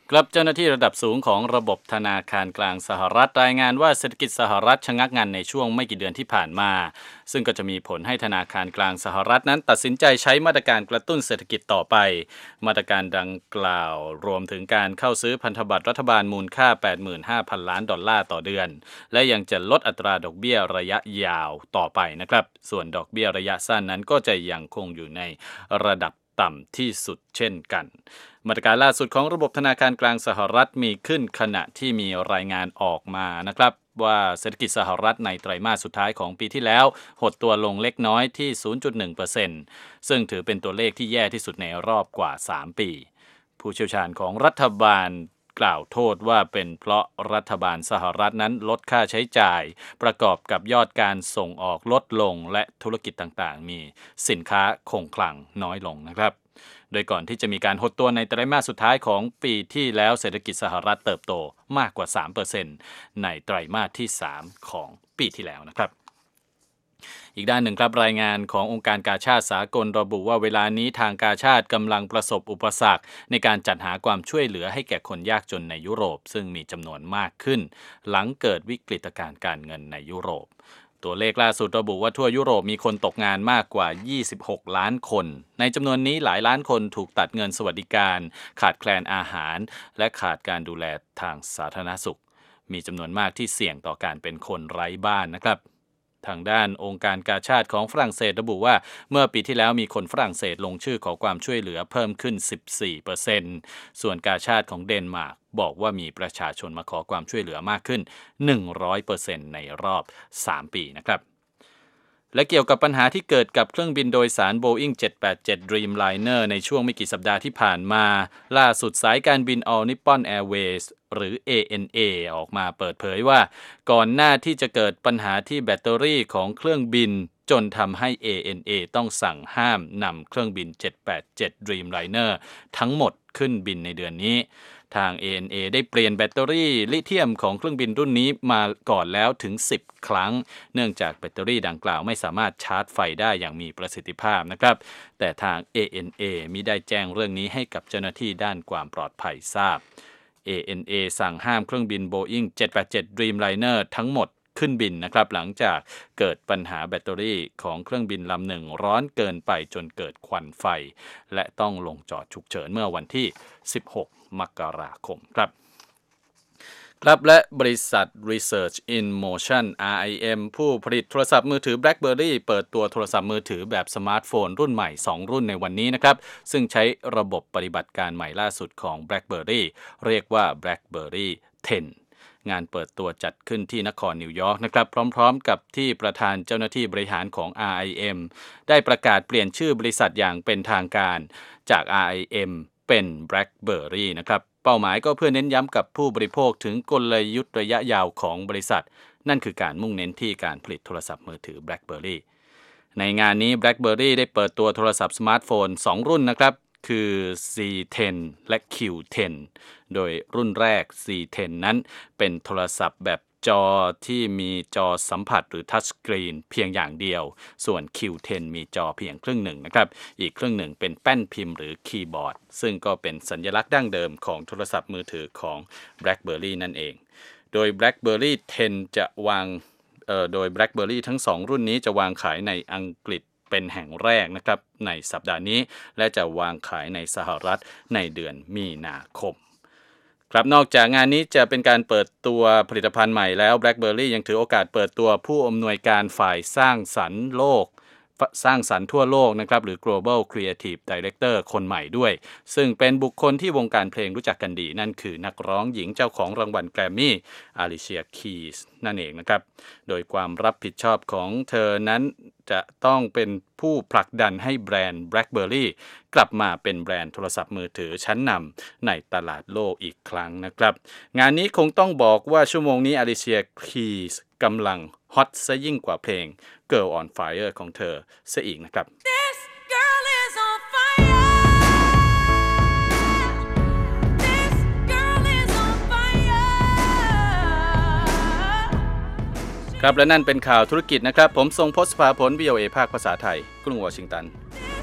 ครับเจ้าหน้าที่ระดับสูงของระบบธนาคารกลางสหรัฐรายงานว่าเศรษฐกิจสหรัฐชะงักงันในช่วงไม่กี่เดือนที่ผ่านมาซึ่งก็จะมีผลให้ธนาคารกลางสหรัฐนั้นตัดสินใจใช้มาตรการกระตุ้นเศรษฐกิจต่อไปมาตรการดังกล่าวรวมถึงการเข้าซื้อพันธบัตรรัฐบาลมูลค่า 85,000 ล้านดอลลาร์ต่อเดือนและยังจะลดอัตราดอกเบี้ยระยะยาวต่อไปนะครับส่วนดอกเบี้ยระยะสั้นนั้นก็จะยังคงอยู่ในระดับต่ำที่สุดเช่นกันมาตรการล่าสุดของระบบธนาคารกลางสหรัฐมีขึ้นขณะที่มีรายงานออกมานะครับว่าเศรษฐกิจสหรัฐในไตรมาสสุดท้ายของปีที่แล้วหดตัวลงเล็กน้อยที่ 0.1% ซึ่งถือเป็นตัวเลขที่แย่ที่สุดในรอบกว่า 3 ปีผู้เชี่ยวชาญของรัฐบาลกล่าวโทษว่าเป็นเพราะรัฐบาลสหรัฐนั้นลดค่าใช้จ่ายประกอบกับยอดการส่งออกลดลงและธุรกิจต่างๆมีสินค้าคงคลังน้อยลงนะครับโดยก่อนที่จะมีการหดตัวในไตรมาสสุดท้ายของปีที่แล้วเศรษฐกิจสหรัฐเติบโตมากกว่า 3% ในไตรมาสที่ 3 ของปีที่แล้วนะครับอีกด้านหนึ่งครับรายงานขององค์การกาชาดสากลระบุว่าเวลานี้ทางกาชาดกำลังประสบอุปสรรคในการจัดหาความช่วยเหลือให้แก่คนยากจนในยุโรปซึ่งมีจำนวนมากขึ้นหลังเกิดวิกฤตการณ์การเงินในยุโรปตัวเลขล่าสุดระบุว่าทั่วยุโรปมีคนตกงานมากกว่า26ล้านคนในจำนวนนี้หลายล้านคนถูกตัดเงินสวัสดิการขาดแคลนอาหารและขาดการดูแลทางสาธารณสุขมีจำนวนมากที่เสี่ยงต่อการเป็นคนไร้บ้านนะครับทางด้านองค์การกาชาดของฝรั่งเศสระบุว่าเมื่อปีที่แล้วมีคนฝรั่งเศสลงชื่อขอความช่วยเหลือเพิ่มขึ้น 14% ส่วนกาชาดของเดนมาร์กบอกว่ามีประชาชนมาขอความช่วยเหลือมากขึ้น 100% ในรอบ 3 ปีนะครับและเกี่ยวกับปัญหาที่เกิดกับเครื่องบินโดยสาร Boeing 787 Dreamliner ในช่วงไม่กี่สัปดาห์ที่ผ่านมาล่าสุดสายการบิน All Nippon Airways หรือ ANA ออกมาเปิดเผยว่าก่อนหน้าที่จะเกิดปัญหาที่แบตเตอรี่ของเครื่องบินจนทำให้ ANA ต้องสั่งห้ามนำเครื่องบิน 787 Dreamliner ทั้งหมดขึ้นบินในเดือนนี้ทาง ANA ได้เปลี่ยนแบตเตอรี่ลิเธียมของเครื่องบินรุ่นนี้มาก่อนแล้วถึง10 ครั้งเนื่องจากแบตเตอรี่ดังกล่าวไม่สามารถชาร์จไฟได้อย่างมีประสิทธิภาพนะครับแต่ทาง ANA มิได้แจ้งเรื่องนี้ให้กับเจ้าหน้าที่ด้านความปลอดภัยทราบ ANA สั่งห้ามเครื่องบิน Boeing 787 Dreamliner ทั้งหมดขึ้นบินนะครับหลังจากเกิดปัญหาแบตเตอรี่ของเครื่องบินลำหนึ่งร้อนเกินไปจนเกิดควันไฟและต้องลงจอดฉุกเฉินเมื่อวันที่16 มกราคมครับและบริษัท Research in Motion RIM ผู้ผลิตโทรศัพท์มือถือ BlackBerry เปิดตัวโทรศัพท์มือถือแบบสมาร์ทโฟนรุ่นใหม่2รุ่นในวันนี้นะครับซึ่งใช้ระบบปฏิบัติการใหม่ล่าสุดของ BlackBerry เรียกว่า BlackBerry 10งานเปิดตัวจัดขึ้นที่นครนิวยอร์กนะครับพร้อมๆกับที่ประธานเจ้าหน้าที่บริหารของ RIM ได้ประกาศเปลี่ยนชื่อบริษัทอย่างเป็นทางการจาก RIM เป็น BlackBerry นะครับเป้าหมายก็เพื่อเน้นย้ำกับผู้บริโภคถึงกลยุทธ์ระยะยาวของบริษัทนั่นคือการมุ่งเน้นที่การผลิตโทรศัพท์มือถือ BlackBerry ในงานนี้ BlackBerry ได้เปิดตัวโทรศัพท์สมาร์ทโฟน2รุ่นนะครับคือ C10 และ Q10 โดยรุ่นแรก C10 นั้นเป็นโทรศัพท์แบบจอที่มีจอสัมผัสหรือทัชสกรีนเพียงอย่างเดียวส่วน Q10 มีจอเพียงครึ่งหนึ่งนะครับอีกครึ่งหนึ่งเป็นแป้นพิมพ์หรือคีย์บอร์ดซึ่งก็เป็นสัญลักษณ์ดั้งเดิมของโทรศัพท์มือถือของ BlackBerry นั่นเองโดย BlackBerry 10 จะวางโดย BlackBerry ทั้ง2รุ่นนี้จะวางขายในอังกฤษเป็นแห่งแรกนะครับในสัปดาห์นี้และจะวางขายในสหรัฐในเดือนมีนาคมครับนอกจากงานนี้จะเป็นการเปิดตัวผลิตภัณฑ์ใหม่แล้ว BlackBerry ยังถือโอกาสเปิดตัวผู้อำนวยการฝ่ายสร้างสรรค์ทั่วโลกนะครับหรือ Global Creative Director คนใหม่ด้วยซึ่งเป็นบุคคลที่วงการเพลงรู้จักกันดีนั่นคือนักร้องหญิงเจ้าของรางวัลแกรมมี่อาริเชียคีสนั่นเองนะครับโดยความรับผิดชอบของเธอนั้นจะต้องเป็นผู้ผลักดันให้แบรนด์ BlackBerry กลับมาเป็นแบรนด์โทรศัพท์มือถือชั้นนำในตลาดโลกอีกครั้งนะครับงานนี้คงต้องบอกว่าชั่วโมงนี้อาริเชียคีสกำลังฮอตซะยิ่งกว่าเพลง Girl on Fire ของเธอซะอีกนะครับ This girl is on fire This girl is on fire ครับและนั่นเป็นข่าวธุรกิจนะครับผมทรงพจน์ ภาผล VOA ภาคภาษาไทยกรุงวอชิงตัน